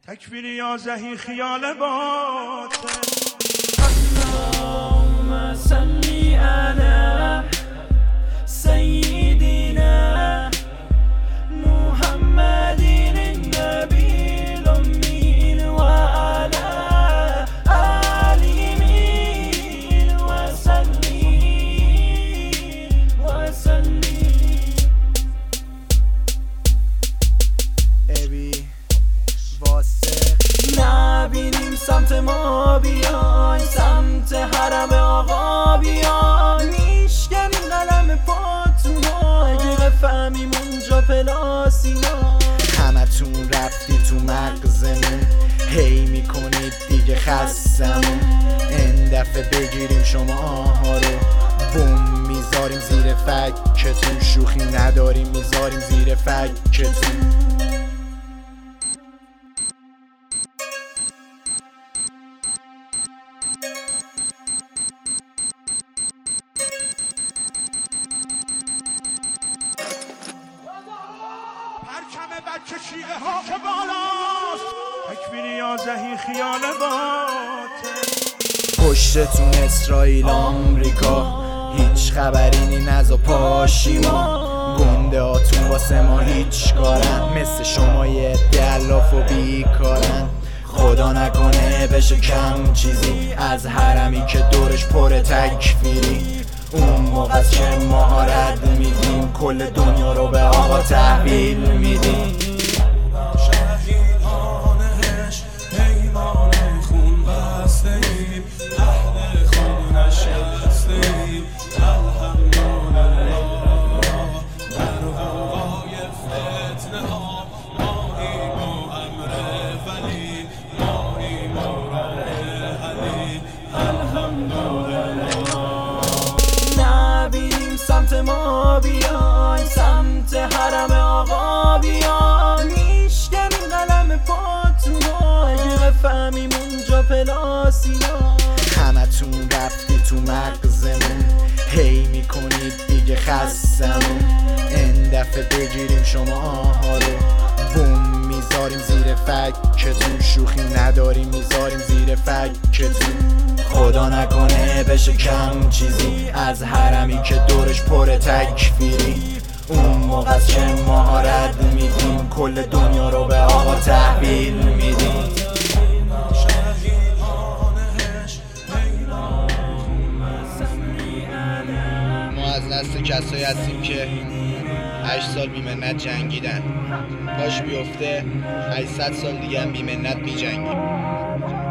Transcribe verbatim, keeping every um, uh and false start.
تکفیر یازدهی خیال باطن. اللهم صلی علی سیدنا محمد النبی الأمی و علی آله و سلم و سلم. ابی واسه نبینیم سمت ما بیای، سمت حرم آقا بیای، میشکنیم قلم پاتونا، اگه بفهمیم اونجا پلاسینا. همتون رفتی تو مغزمون، هی میکنید دیگه خستمون. این دفعه بگیریم شما ها رو، بوم میذاریم زیر فکتون. شوخی نداریم میذاریم زیر فکتون. پرچم بچه شیعه ها که بالاست، تکفیر یازدهی خیال باطن. پشتتون اسرائیل آمریکا، هیچ خبری نی نز و پاشیما. گنده هاتون واسه ما هیچ کارن، مثل شما یه دلاف و بیکارن. خدا نکنه بشه کم چیزی از حرمی که دورش پر تکفیری. اون موقع که مهارت میدیم، کل دنیا رو به آقا تحویل میدیم. شهیدانش حیوان خون بسته ایم، اهل خون نشسته ایم. الحمدلله در هوای فتنه ها ماییم و امر ولی، ماییم و راه حلی. الحمدلله نبینیم سمت ما بیای، سمت حرم آقا بیای، میشکنیم قلم پاتونا، اگه بفهمیم اونجا پلاسینا. همتون رفتی تو مغزمون، هی میکنید دیگه خستمون. این دفعه بگیریم شما ها رو، بوم میذاریم زیر فکتون. شوخی نداریم میذاریم زیر فکتون. خدا نکنه بشه کم چیزی از حرمی که دورش پر تکفیری. اون موقع که مهارت میدیم، کل دنیا رو به آقا تحویل میدیم. ما از نسل کسایی هستیم که هشت سال بیمنت جنگیدن. باش بیفته هشتصد سال دیگه هم بیمنت بیجنگیم.